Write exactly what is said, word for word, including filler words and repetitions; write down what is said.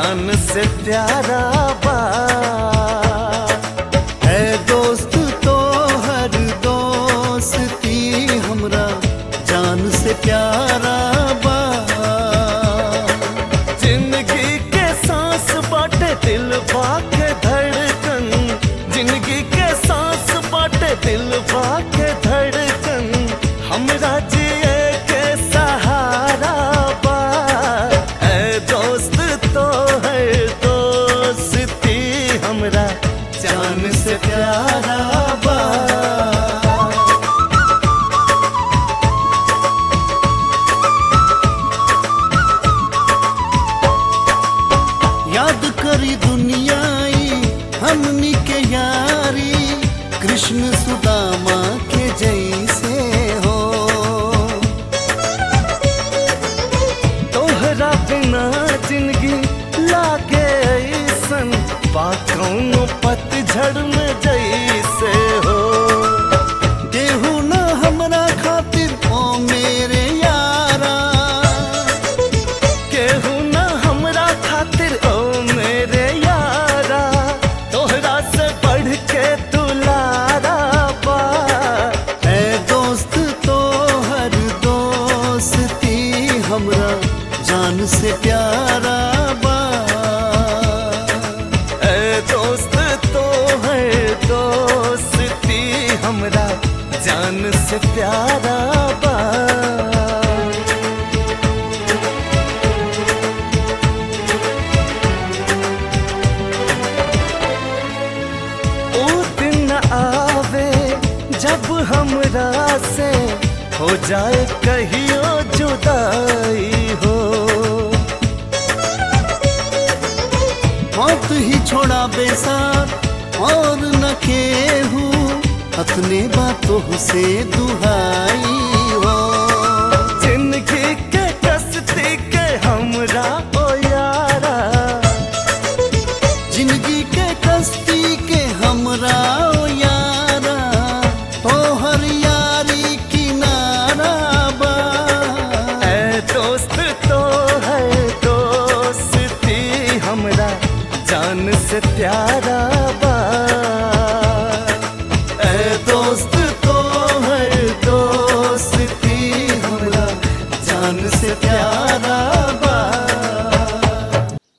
जान से प्यारा बा। है दोस्त तो हर दोस्ती हमरा जान से प्यारा बा। जिंदगी के सांस बाटे दिल बाके धड़कन, जिंदगी के सांस बाटे दिल बाके धड़कन, हमरा जिए के सहारा बा। है दोस्त तो है दोस्ती हमरा जान से प्यारा बा। याद करी दुनियाई हमनी के यारी, कृष्ण सुदामा के जैसे हो। तोहरा बिना जिंदगी लागे ऐसन, बातों पतझड़ में जैसे हो। देहू न हमरा खातिर ओ मेरे यारा, केहू न हमरा खातिर ओ मेरे यारा, तोहरा से बढ़ के दुलारा बा। है दोस्त तो हर दोस्ती हमरा जान से प्यारा बा। है दोस्त तो है दोस्ती हमरा जान से प्यारा बा। आवे जब हमरा से हो जाए कहियो जुदाई हो। मौत ही छोड़ा बेसार और न केहू, अपने बातों से दुहाई हो। जिंदगी के कस्ती के हमरा ओ यारा, जिंदगी के कस्ती के हमरा ओ यारा, तोहर यारी किनारा बा। है दोस्त तो है दोस्ती हमरा जान से प्यारा बा।